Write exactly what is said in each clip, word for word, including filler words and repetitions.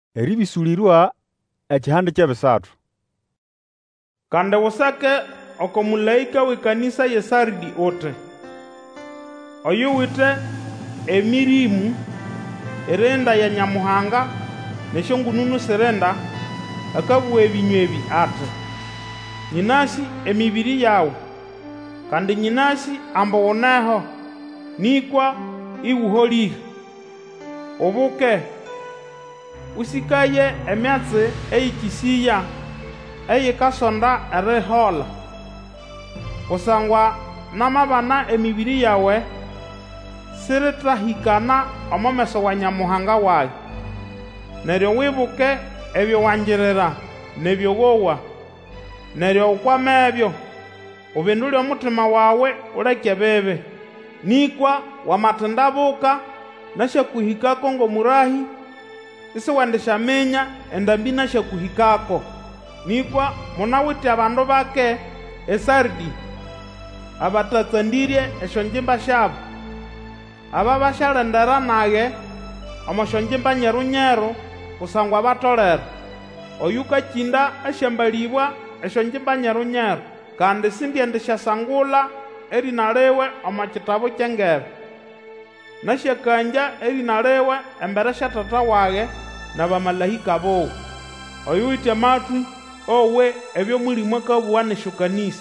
Eribisulirwa ekihande kyebisatu. Kandi usake oko mulaika w'ikanisa ye Sardi ote. Oyu wite emirimu erenda ya Nyamuhanga neshongununu serenda akabuwa ebinywebi ate. Nyinasi emibiri yawe kandi nyinasi ambowoneho nikwa iwuholihe obuke usikaye emyatsi eyikisiya eyikasonda erihola kusangwa namabana emibiri yawe siritahikana omomeso wa Nyamuhanga wawe neryo wibuke ebyo wanjirira nebyo wowa neryo ukwama ebyo ubindule omutima wawe uleke bebe nikwa wamatendabuka nashakuhikako ngomurahi isi wandishamenya endambi nashakuhikako nikwa munawiti abandu bake eSardi abatatsandirye eshonjimba shabo aba bashalendera naye omoshonjimba nyerunyeru kusangwa batolera oyuka kinda ashambalibwa eshonjimba nyerunyeru kandi sindyendishasangula erina liwe omokitabu kyengebe nashakanja erina liwe embere sha tata waye na bamalahika bowo oyuwite amatwi owe ebyo mulimu akabuwa neshukanisa.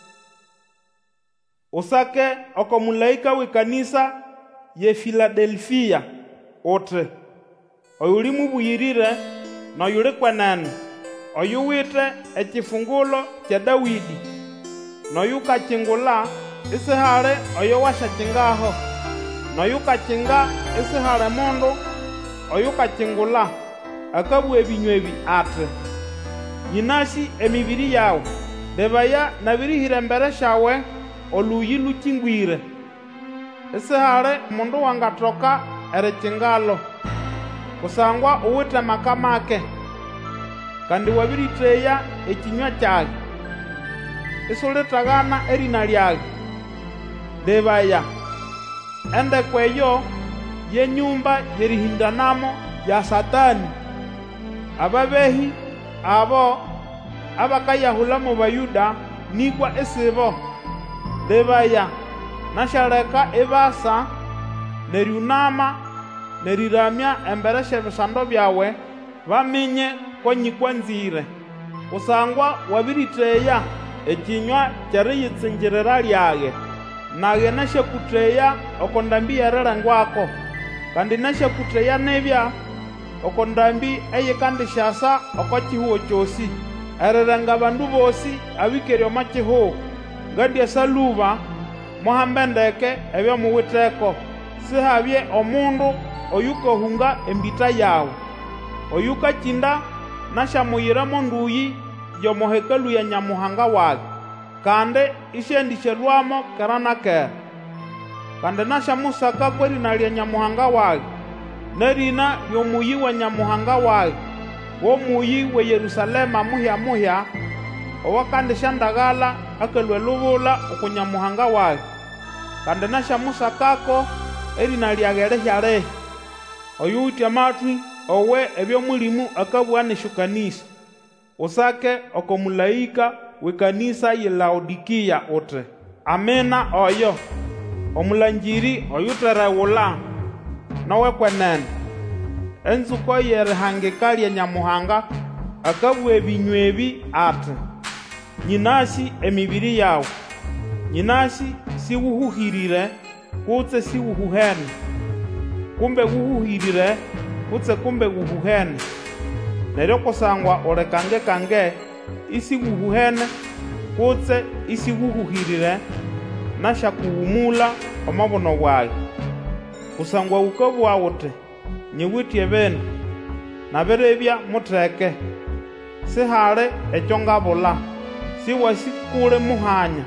Usake oko mulaika w'ikanisa ye Filadelfia ote oyuli mubuyirire noyuli kwenene oyuwite ekifungulo kya Dawidi noyukakingula isihale oyo washakingaho noyukakinga isihale mundu oyukakingula akabuwa ebinywebi ate. Nyinasi emibiri yawe debaya nabirihire embere shawe oluyi lukingwire isihale mundu wangatoka erikingalo kusangwa uwite makamake kandi wabiriteya ekinywa kyage isulitagana erina lyage debaya endekweyo ye nyumba yerihindanamo ya Satani ababehi abo abakayahula mu Bayuda nikwa esibo debaya nashaleka ebasa neriunama neriramya embere shebisando byawe bamenye ko nyikwanzire kusangwa wabiriteya ekinywa kyariyitsinjirira lyage nage nashakuteya okondambi yarerengwako kandi nashakuteya nebya okondambi eyikandishasa okokihuo kyosi ererenga bandu bosi abikeri omakihuo ngadi esaluba muhambendeke ebyo muwiteko sihabye omundu oyukohunga embita yawe oyukakinda nashamuyiramo nduyi yomohekalu ya Nyamuhanga wage kandi ishendishelwamo keranakera kandi nashamusaka kwerina lya Nyamuhanga wage nerina lyomuyi wa Nyamuhanga wage womuyi we Yerusalema muhya muhya owakandishandagala akalwe lubula okunyamuhanga wage kandi nashamusakako erina lyage lehyalehi oyuwite amatwi owe ebyo mulimu akabuwa neshukanisa. Usake oko mulaika w'ikanisa ye Laodikia ote amena oyo omulanjiri oyuterewula nowe kwenene enzuko yerihangika lya Nyamuhanga akabuwa ebinywebi ate. Nyinasi emibiri yawe nyinasi siwuhuhirire kutse siwuhuhene kumbe wuhuhirire kutse kumbe wuhuhene neryo kusangwa olekange kange isi wuhuhene kutse isi wuhuhirire nashakuwumula omabono wayo kusangwa ukabuwa ute nyiwitye bene nabirebya mutreke sihale ekyo ngabula siwasikule muhanya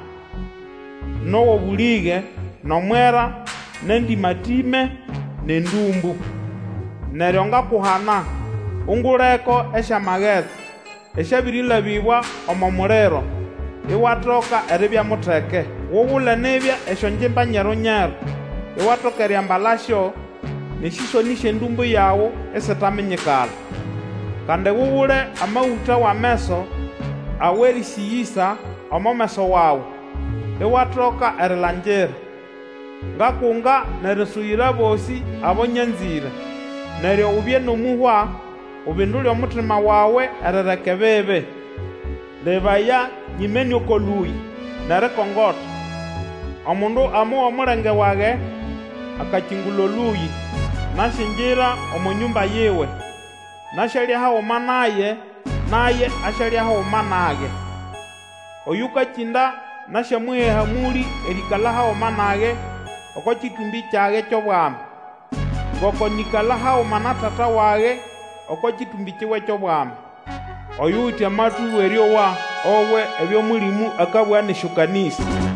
nowo bulige nomwera nendimatime nendumbu neryo ngakuhana unguleko eshamagezi eshabirilabibwa omomuliro iwatoka eribya mutreke wuwule nibya eshonjimba nyerunyeru iwatoka eryambalasyo neshiso nishe ndumbu yawo esitamenyekala kandi wuwule amauta wa meso awerisiyisa omo meso wawu iwatoka erilanjira ngakunga nerisuyira bosi abonyanzire neryo ubye nomuhwa ubindule omutima wawe erereke bebe lebaya nyimeni okoluyi nerekongota omundu amu omulenge wage akachingula oluyi nashinjira omu nyumba yiwe nashalya hauma naye naye ashalya hauma nage oyukachinda nashamwiha muli erikala hauma nage oko chitumbi chage chobwami ngoko nikala hauma na tata wage oko chitumbi chiwe chobwami oyuti amatu weryowa owe ebyomulimu akabwa nishukanisa